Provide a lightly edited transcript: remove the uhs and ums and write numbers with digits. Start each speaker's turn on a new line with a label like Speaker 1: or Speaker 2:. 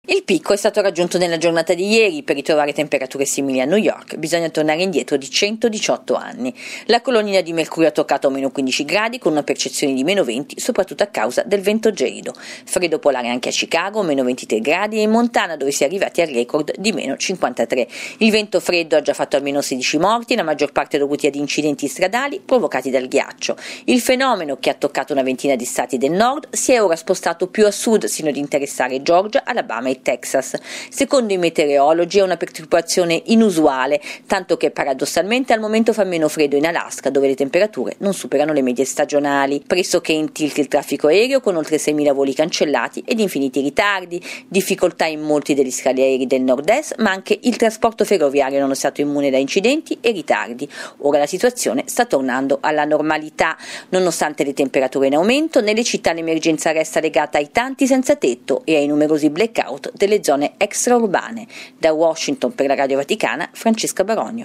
Speaker 1: Il picco è stato raggiunto nella giornata di ieri. Per ritrovare temperature simili a New York bisogna tornare indietro di 118 anni. La colonnina di mercurio ha toccato meno 15 gradi con una percezione di meno 20, soprattutto a causa del vento gelido. Freddo polare anche a Chicago, meno 23 gradi, e in Montana, dove si è arrivati al record di meno 53. Il vento freddo ha già fatto almeno 16 morti, la maggior parte dovuti ad incidenti stradali provocati dal ghiaccio. Il fenomeno, che ha toccato una ventina di stati del nord, si è ora spostato più a sud sino ad interessare Georgia, Alabama e Texas. Secondo i meteorologi è una perturbazione inusuale, tanto che paradossalmente al momento fa meno freddo in Alaska, dove le temperature non superano le medie stagionali. Pressoché in tilt il traffico aereo, con oltre 6.000 voli cancellati ed infiniti ritardi, difficoltà in molti degli scali aerei del nord-est, ma anche il trasporto ferroviario non è stato immune da incidenti e ritardi. Ora la situazione sta tornando alla normalità. Nonostante le temperature in aumento, nelle città l'emergenza resta legata ai tanti senza tetto e ai numerosi blackout delle zone extraurbane. Da Washington, per la Radio Vaticana, Francesca Barogno.